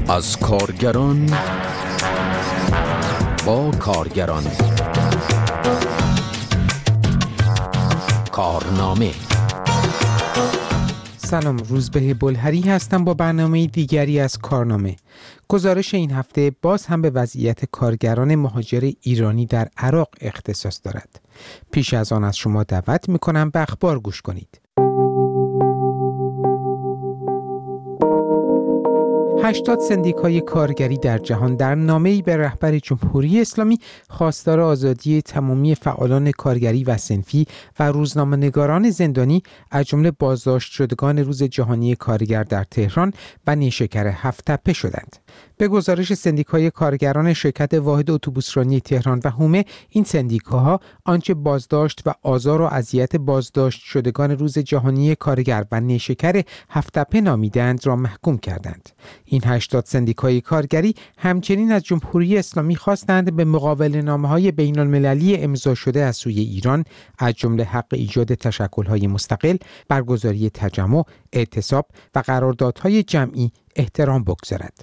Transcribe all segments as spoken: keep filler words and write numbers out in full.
از کارگران با کارگران. کارنامه. سلام، روزبه بلهری هستم با برنامه دیگری از کارنامه. گزارش این هفته باز هم به وضعیت کارگران مهاجر ایرانی در عراق اختصاص دارد. پیش از آن از شما دعوت می‌کنم به اخبار گوش کنید. هشتاد سندیکای کارگری در جهان در نامه‌ای به رهبر جمهوری اسلامی خواستار آزادی تمامی فعالان کارگری و صنفی و روزنامه‌نگاران زندانی از جمله بازداشت شدگان روز جهانی کارگر در تهران و نیشکر هفت تپه شدند. به گزارش سندیکای کارگران شرکت واحد اتوبوسرانی تهران و هومه، این سندیکاها آنچه بازداشت و آزار و اذیت بازداشت شدگان روز جهانی کارگر و نیشکر هفت تپه نامیدند را محکوم کردند. این هشتاد سندیکای کارگری همچنین از جمهوری اسلامی خواستند به مقاوله‌نامه‌های بین‌المللی امضا شده از سوی ایران از جمله حق ایجاد تشکل‌های مستقل، برگزاری تجمع، اعتصاب و قراردادهای جمعی احترام بگذارد.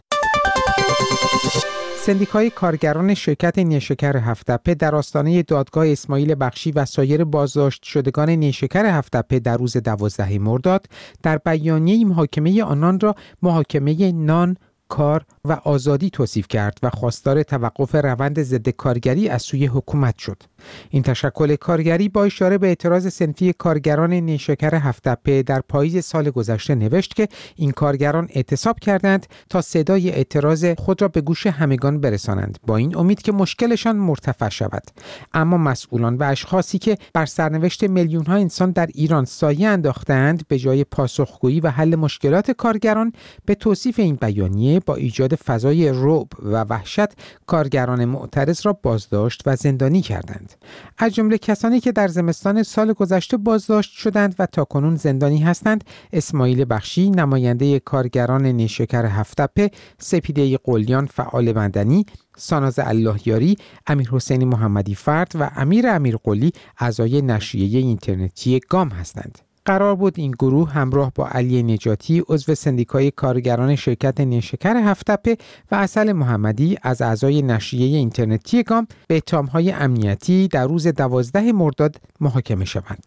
سندیکای کارگران شرکت نیشکر هفت تپه در آستانه دادگاه اسماعیل بخشی و سایر بازداشت شدگان نیشکر هفت تپه در روز دوازدهم مرداد در بیانیه محاکمه آنان را محاکمه نان، کار و آزادی توصیف کرد و خواستار توقف روند ضد کارگری از سوی حکومت شد. این تشکل کارگری با اشاره به اعتراض صنفی کارگران نیشکر هفت تپه در پاییز سال گذشته نوشت که این کارگران اعتصاب کردند تا صدای اعتراض خود را به گوش همگان برسانند، با این امید که مشکلشان مرتفع شود. اما مسئولان و اشخاصی که بر سرنوشت میلیون‌ها انسان در ایران سایه انداختند، به جای پاسخگویی و حل مشکلات کارگران، به توصیف این بیانیه با ایجاد فضای رعب و وحشت کارگران معترض را بازداشت و زندانی کردند. از جمله کسانی که در زمستان سال گذشته بازداشت شدند و تاکنون زندانی هستند، اسماعیل بخشی نماینده کارگران نیشکر هفت تپه، سپیده قلیان فعال مدنی، ساناز اللهیاری، امیر حسین محمدی فرد و امیر امیرقلی اعضای نشریه اینترنتی گام هستند. قرار بود این گروه همراه با علی نجاتی عضو سندیکای کارگران شرکت نیشکر هفت تپه و عسل محمدی از اعضای نشریه اینترنتی گام به اتهام‌های امنیتی در روز دوازدهم مرداد محاکمه شوند.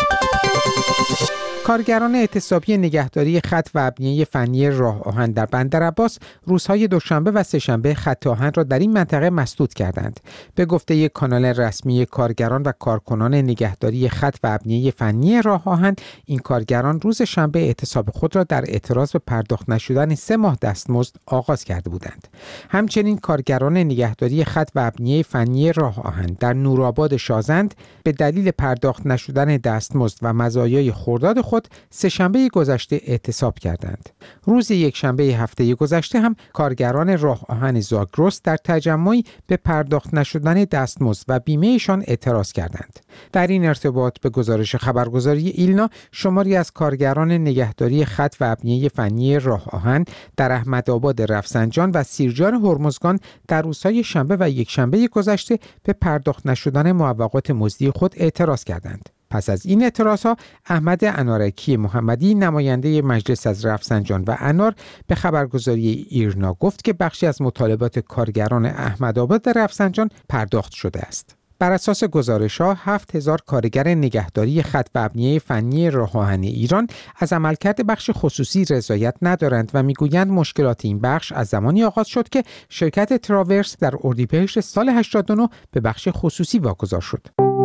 کارگران اعتصابی نگهداری خط و ابنیه فنی راه آهن در بندرعباس روزهای دوشنبه و سه‌شنبه خط آهن را در این منطقه مسدود کردند. به گفته یک کانال رسمی کارگران و کارکنان نگهداری خط و ابنیه فنی راه آهن، این کارگران روز شنبه اعتصاب خود را در اعتراض به پرداخت نشدن سه ماه دستمزد آغاز کرده بودند. همچنین کارگران نگهداری خط و ابنیه فنی راه آهن در نورآباد شازند به دلیل پرداخت نشدن دستمزد و مزایای خرداد خود سه شنبه گذشته اعتصاب کردند. روز یک شنبه هفته گذشته هم کارگران راه آهن زاگرس در تجمعی به پرداخت نشدن دستمزد و بیمهشان اعتراض کردند. در این ارتباط به گزارش خبرگزاری ایلنا، شماری از کارگران نگهداری خط و ابنیه فنی راه آهن در احمدآباد رفسنجان و سیرجان هرمزگان در روزهای شنبه و یک شنبه گذشته به پرداخت نشدن معوقات مزدی خود اعتراض کردند. پس از این اعتراضها، احمد انارکی محمدی نماینده مجلس از رفسنجان و انار به خبرگزاری ایرنا گفت که بخشی از مطالبات کارگران احمدآباد رفسنجان پرداخت شده است. بر اساس گزارش‌ها، هفت هزار کارگر نگهداری خط و ابنیه فنی راه آهن ایران از عملکرد بخش خصوصی رضایت ندارند و میگویند مشکلات این بخش از زمانی آغاز شد که شرکت تراورس در اردیبهشت سال هشتاد و نه به بخش خصوصی واگذار شد.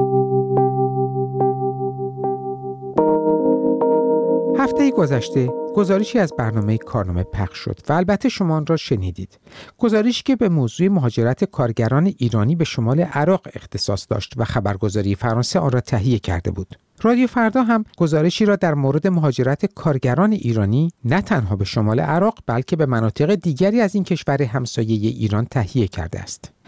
هفته گذشته گزارشی از برنامه کارنامه پخش شد و البته شما آن را شنیدید. گزارشی که به موضوع مهاجرت کارگران ایرانی به شمال عراق اختصاص داشت و خبرگزاری فرانسه آن را تهیه کرده بود. رادیو فردا هم گزارشی را در مورد مهاجرت کارگران ایرانی نه تنها به شمال عراق بلکه به مناطق دیگری از این کشور همسایه ایران تهیه کرده است.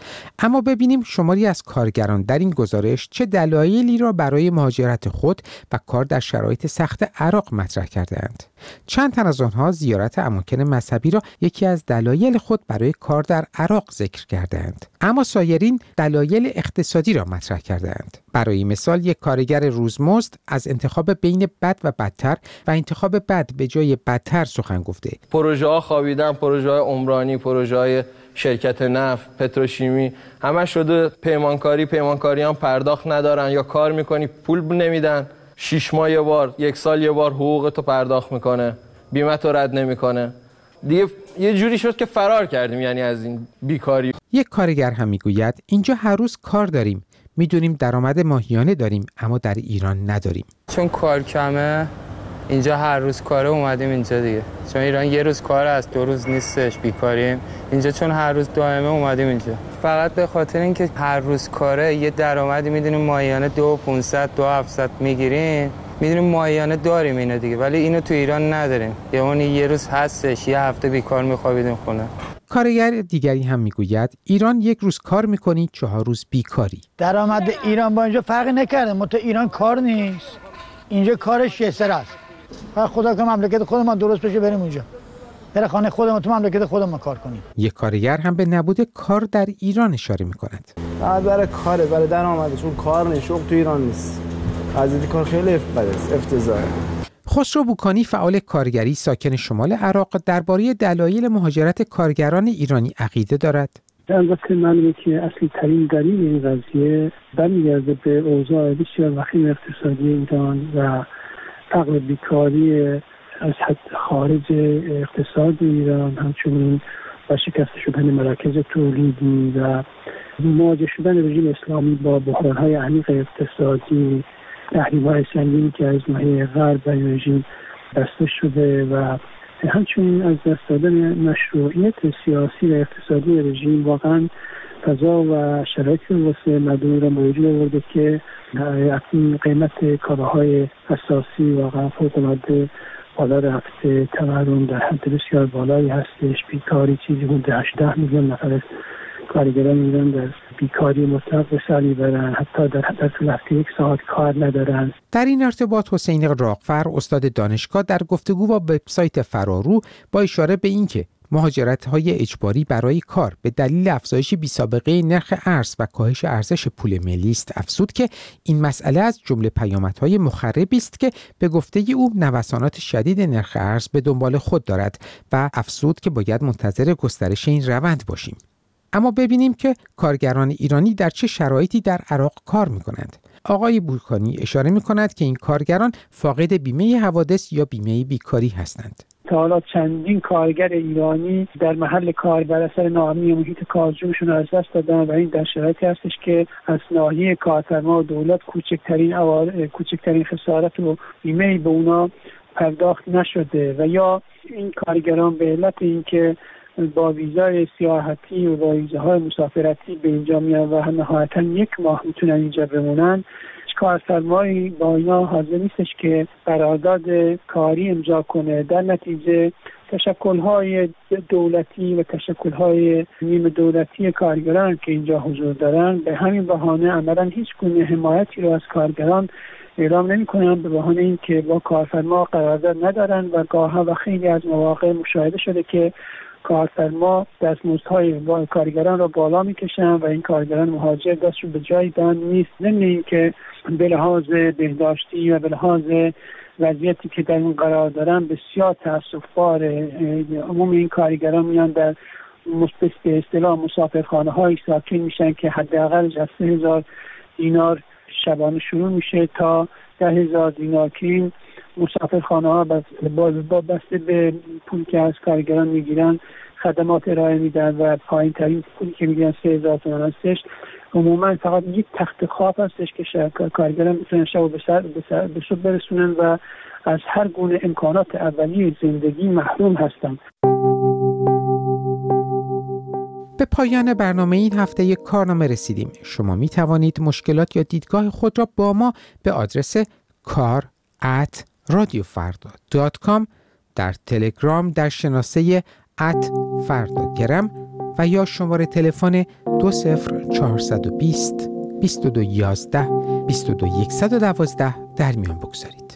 اما ببینیم شماری از کارگران در این گزارش چه دلایلی را برای مهاجرت خود و کار در شرایط سخت عراق مطرح کرده‌اند. چند تن از آنها زیارت اماکن مذهبی را یکی از دلایل خود برای کار در عراق ذکر کرده‌اند، اما سایرین دلایل اقتصادی را مطرح کرده‌اند. برای مثال یک کارگر روزمزد از انتخاب بین بد و بدتر و انتخاب بد به جای بدتر سخن گفته. پروژه ها خوابیدن، پروژه های عمرانی، پروژه های شرکت نفت، پتروشیمی، همه شده پیمانکاری، پیمانکاریان پرداخت ندارن یا کار میکنی پول نمیدن، شش ماه یه بار، یک سال یه بار حقوق تو پرداخت میکنه، بیمه تو رد نمیکنه. دیگه یه جوری شد که فرار کردیم یعنی از این بیکاری. یک کارگر هم میگوید اینجا هر روز کار داریم، میدونیم درآمد ماهیانه داریم اما در ایران نداریم. چون کار کمه اینجا هر روز کاره اومدیم اینجا دیگه. چون ایران یه روز کار است، دو روز نیستش، بیکاریم. اینجا چون هر روز دائمه اومدیم اینجا. فقط به خاطر اینکه هر روز کاره یه درآمدی میدونیم ماهیانه دو و پونصد دو هفتصد میگیریم. میدونیم ماهیانه داریم اینو دیگه، ولی اینو تو ایران نداریم. یه اون یه روز هستش، یه هفته بیکار میخوابیدیم خونه. کارگر دیگری هم میگوید ایران یک روز کار میکنی، چهار روز بیکاری. درآمد ایران با اینجا فرقی نکرده، مت ایران کار نیست، اینجا کارش یسر است. خدا که مملکت خودمان درست بشه بریم اونجا، در خانه خودمون تو مملکت خودمون کار کنیم. یک کارگر هم به نبود کار در ایران اشاره میکند. بعد برای کاره، برای درآمد، چون کار نیست، شغل تو ایران نیست. قضیه کار خیلی افتضاحه. خسرو بوکانی فعال کارگری ساکن شمال عراق درباره دلایل مهاجرت کارگران ایرانی عقیده دارد. البته معلومه که اصلی ترین دلیل این قضیه برمیگرده به اوضاع بسیار وخیم اقتصادی ایران و فقر بیکاری از حد خارج اقتصاد ایران، همچنین و شکست شدن مراکز تولیدی و مواجه شدن رژیم اسلامی با بحران‌های عمیق اقتصادی، تحریم‌های سنگینی که از ناحیه غرب و رژیم بسته شده و همچنین از دست دادن مشروعیت سیاسی و اقتصادی رژیم واقعا فضا و شرایطی واسه مردم را موجود آورده که اکنون قیمت کالاهای اساسی واقعا فوق‌العاده بالا رفته، تورم در حد بسیار بالایی هستش، بیکاری چیزی حدود هجده میلیون نفر کارگران ایران در بیکاری مطلق به سر میبرن، حتی در حد طول هفته یک ساعت کار ندارن. در این ارتباط حسین راغفر استاد دانشگاه در گفتگو با وبسایت فرارو با اشاره به اینکه مهاجرت‌های اجباری برای کار به دلیل افزایش بی‌سابقه نرخ ارز و کاهش ارزش پول ملی است افزود که این مسئله از جمله پیامدهای مخربی است که به گفته او نوسانات شدید نرخ ارز به دنبال خود دارد و افزود که باید منتظر گسترش این روند باشیم. اما ببینیم که کارگران ایرانی در چه شرایطی در عراق کار می‌کنند. آقای بوکانی اشاره می‌کند که این کارگران فاقد بیمه حوادث یا بیمه بیکاری هستند. تا حالا چندین کارگر ایرانی در محل کار بر اثر ناامنی محیط کارشون از دست دادن و این در شرایطی هستش که از ناحیه کارفرما و دولت کوچکترین اوار... کوچکترین خسارت و بیمه به اونا پرداخت نشده و یا این کارگران به علت اینکه با ویزای سیاحتی و با ویزاهای مسافرتی به اینجا میان و نهایتاً یک ماه میتونن اینجا بمونن، کارفرمایی با اینا حاضر نیستش که قرارداد کاری امضا کنه. در نتیجه تشکل‌های دولتی و تشکل‌های نیمه دولتی کارگران که اینجا حضور دارن به همین بهانه عملاً هیچ گونه حمایتی رو از کارگران اعلام نمی‌کنن، به بهانه اینکه با کارفرما قرارداد ندارن و گاه‌ها و خیلی از مواقع مشاهده شده که کارفرما دستمزدهای با کارگران را بالا میکشن و این کارگران مهاجر دستشون به جایی بند نیست. ضمن اینکه به لحاظ بهداشتی و به لحاظ وضعیتی که در این قرار دارن بسیار تأسف‌باره. عموم این کارگران میان در مستث به اصطلاح مسافرخانه های ساکن میشن که حداقلش از سه هزار دینار شبانه شروع میشه تا ده هزار دینار که مسافرخانه ها با بسته به پولی که از کارگران میگیرن خدمات ارائه میدن و پایین ترین پولی که میگیرن سه هزار تومان هستش. عموما فقط یک تخت خواب هستش که کارگران میتونن شب و به سر به صبح برسونن و از هر گونه امکانات اولیه زندگی محروم هستند. به پایان برنامه این هفته یک کارنامه رسیدیم. شما می توانید مشکلات یا دیدگاه خود را با ما به آدرس کار ات رادیو فردا دات کام در تلگرام در شناسه ات فردا گرم و یا شماره تلفن دو صفر چهارصد و بیست بیست و دو یازده بیست و دو صد و دوازده در میان بگذارید.